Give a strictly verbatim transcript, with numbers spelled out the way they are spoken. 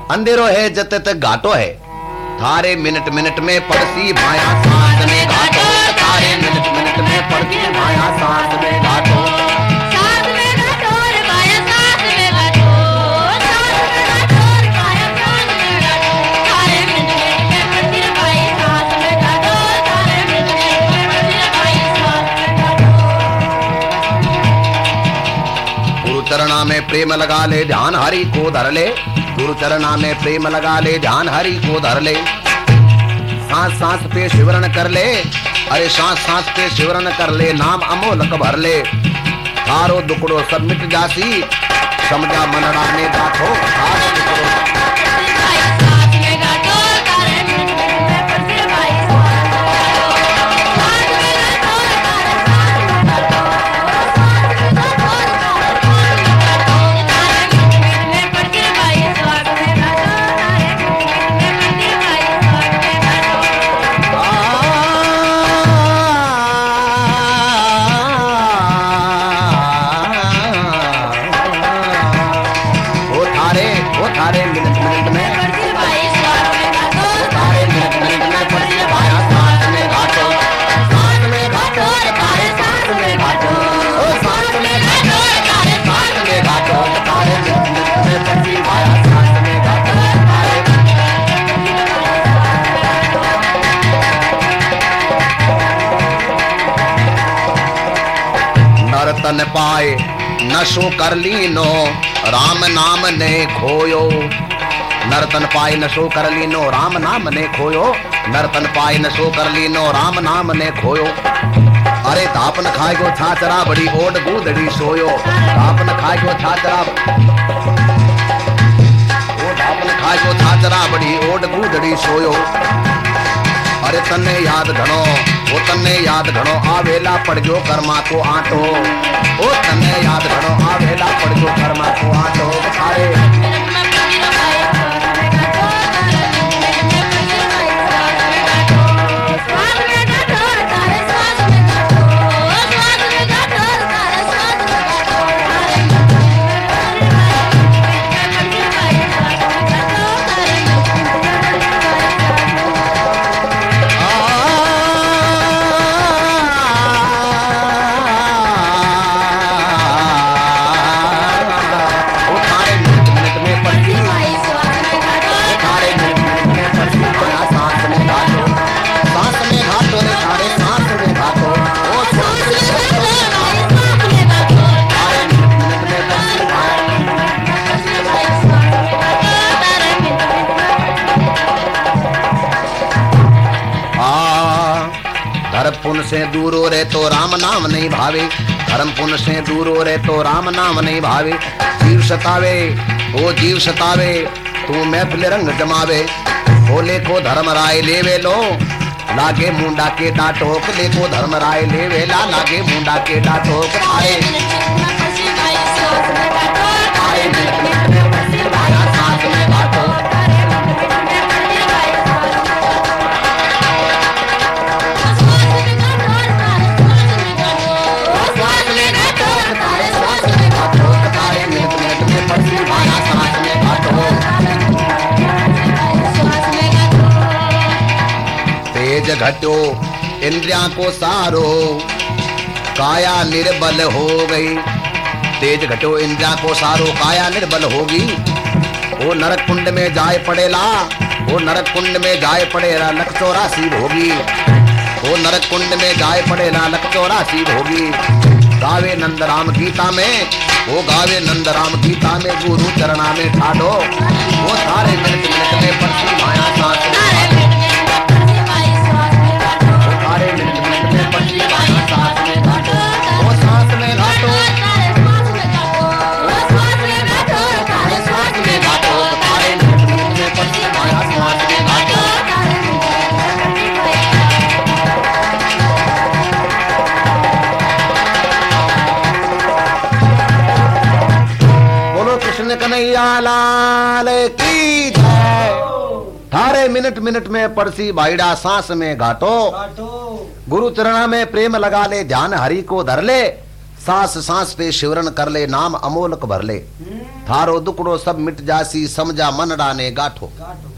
अंधेरो है जत तक घाटो है थारे मिनट मिनट में पड़ती माया सांस में घाटो थारे मिनट मिनट में पड़ती माया सांस में घाटो सांस में घाटो रे माया सांस में घाटो सांस में घाटो रे माया सांस में घाटो थारे मिनट मिनट में पड़ती रे माया सांस में घाटो थारे मिनट मिनट में पड़ती रे माया सांस में घाटो। गुरु चरणा में प्रेम लगा ले ध्यान हरि को धर ले गुरु चरणा में प्रेम लगा ले ध्यान हरि को धर ले सांस सांस पे शिवरण कर ले अरे सांस सांस पे शिवरण कर ले नाम अमोलक भर ले थारो दुकड़ो सब मिट जासी समझा मनड़ा ने दाखो थारो दुकड़ो तन पाए नशो कर लीनो राम नाम ने खोयो नरतन पाए नशो कर लीनो राम नाम ने खोयो नरतन पाए नशो कर लीनो राम नाम ने खोयो अरे धापन खाए गो छाचरा बड़ी ओड गूदड़ी सोयो धापन खाए गो छाचरा ओ धापन खाए गो छाचरा बड़ी ओड गूदड़ी सोयो अरे तन्ने याद घणो वो तन्ने याद घणो आवेला पड़ गयो कर्मा को आटो ओ तन्ने याद घणो आवेला पड़ गयो कर्मा को आटो थारे पुण्य से दूर हो रहे तो राम नाम नहीं भावे धर्म पुण्य से दूर हो रहे तो राम नाम नहीं भावे जीव सतावे वो जीव सतावे तू महफिल रंग जमावे बोले को धर्म राय लेवे लो लागे मुंडा के डाटोक देखो धर्म राय लेवे ला लागे मुंडा के डाटोक आए घटो इंद्रिया को सारो काया निर्बल हो गई तेज घटो इंद्रिया को सारो काया निर्बल होगी वो नरक कुंड में जाए पड़ेला वो नरक कुंड में जाए पड़ेला लख चौरासी होगी वो नरक कुंड में जाए पड़ेला लख चौरासी होगी गावे नंद राम गीता में वो गावे नंद राम गीता में गुरु चरणा में ठाडो वो सारे मिनट मिनट में पड़ती माया सांस कन्हैया लाल की जय। थारे मिनट मिनट में पड़सी भाईड़ा सांस में घाटो गुरु चरणा में प्रेम लगा ले ध्यान हरि को धर ले सांस सांस पे शिवरण कर ले, नाम अमोलक भर ले। थारो दुकड़ो सब मिट जासी, समझा मन डाने गाठो।